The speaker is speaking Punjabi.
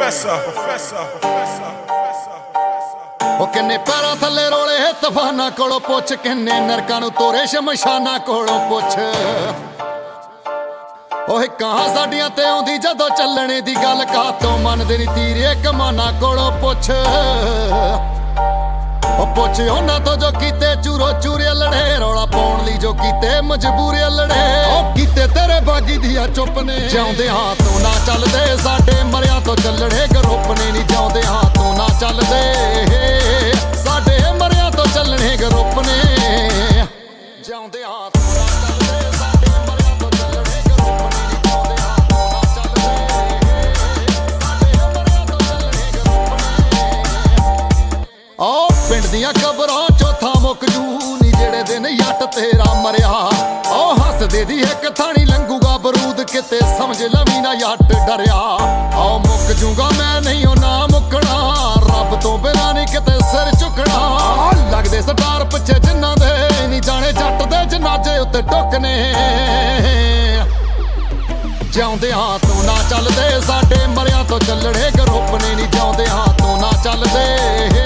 ਉਹ ਕਿੰਨੇ ਪੈਰਾਂ ਥੱਲੇ ਰੋਲੇ ਤੂਫਾਨਾਂ ਕੋਲੋਂ ਪੁੱਛ, ਕਿੰਨੇ ਨਰਕਾਂ ਨੂੰ ਤੋਰੇ ਸ਼ਮਸ਼ਾਨਾਂ ਕੋਲੋਂ ਪੁੱਛ। ਓਏ ਕਾਂ ਸਾਡੀਆਂ ਤੇ ਆਉਂਦੀ ਜਦੋਂ ਚੱਲਣੇ ਦੀ ਗੱਲ, ਕਾਤੋਂ ਮੰਨਦੇ ਨੀ ਤੀਰੇ ਕਮਾਨਾਂ ਕੋਲੋਂ ਪੁੱਛ। ਉਹ ਪੁੱਛ ਉਹਨਾਂ ਤੋਂ ਜੋ ਕੀਤੇ ਚੂਰੋ ਚੂਰੇ ਲੜੇ, ਰੌਲਾ ਪਾਉਣ ਲਈ ਜੋ ਕੀਤੇ ਮਜਬੂਰੇ ਲੜੇ। ਉਹ ਕੀਤੇ ਤੇਰੇ ਬਾਗੀ ਦੀਆਂ ਚੁੱਪ ਨੇ, ਜਿਉਂਦੇ ਹਾਂ ਤੂੰ ਨਾ ਚੱਲਦੇ, ਸਾਡੇ ਮਰਿਆਂ ਤੋਂ ਚੱਲਣੇ ਗਰੁੱਪ ਨੇ ਨੀ। ਜਿਉਂਦੇ ਹਾਂ ਤੂੰ ਨਾ ਚੱਲਦੇ, ਸਾਡੇ ਮਰਿਆਂ ਤੋਂ ਚੱਲਣੇ ਗਰੁੱਪ ਨੇ। ਜਿਉਂਦੇ ਹਾਂ ਤੂੰ ਨਾ ਚੱਲਦੇ, ਸਾਡੇ ਮਰਿਆਂ ਤੋਂ ਚੱਲਣੇ ਗਰੁੱਪ ਨੇ ਨੀ। ਜਿਉਂਦੇ ਹਾਂ ਤੂੰ ਨਾ ਚੱਲਦੇ, ਸਾਡੇ ਮਰਿਆਂ ਤੋਂ ਚੱਲਣੇ ਗਰੁੱਪ ਨੇ। ਓ ਪਿੰਡ ਦੀਆਂ ਕਬਰਾਂ ਚੌਥਾ ਮੁੱਕ ਜੂ ਨੀ, ਜਿਹੜੇ ਦਿਨ ਜੱਟ ਤੇਰਾ ਮਰਿਆ। ਓ ਹੱਸਦੇ ਦੀ ਇੱਕ ਥਾਣੀ ਲੰਘੂਗਾ ਬਰੂਦ, ਕਿਤੇ ਸਮਝ ਲਵੀਂ ਨਾ ਜੱਟ ਡਰਿਆ। ਓ ਮੁੱਕ ਜੂਗਾ ਮੈਂ ਨਹੀਂ ਉਹ ਨਾ ਮੁੱਕਣਾ, ਰੱਬ ਤੋਂ ਬਿਨਾਂ ਨਹੀਂ ਕਿਤੇ ਸਿਰ ਝੁਕਣਾ। ਲੱਗਦੇ ਸਟਾਰ ਪਿੱਛੇ ਜਿਨ੍ਹਾਂ ਦੇ ਨੀ ਜਾਣੇ ਜੱਟ ਦੇ ਜਨਾਜੇ ਉੱਤੇ ਟੁੱਕਨੇ। ਜਿਉਂਦੇ ਹਾਂ ਤੂੰ ਨਾ ਚੱਲਦੇ, ਸਾਡੇ ਮਰਿਆਂ ਤੋਂ ਚੱਲਣੇ ਗਰੁੱਪ ਨੇ ਨੀ। ਜਿਉਂਦੇ ਹਾਂ ਤੂੰ ਨਾ ਚੱਲਦੇ।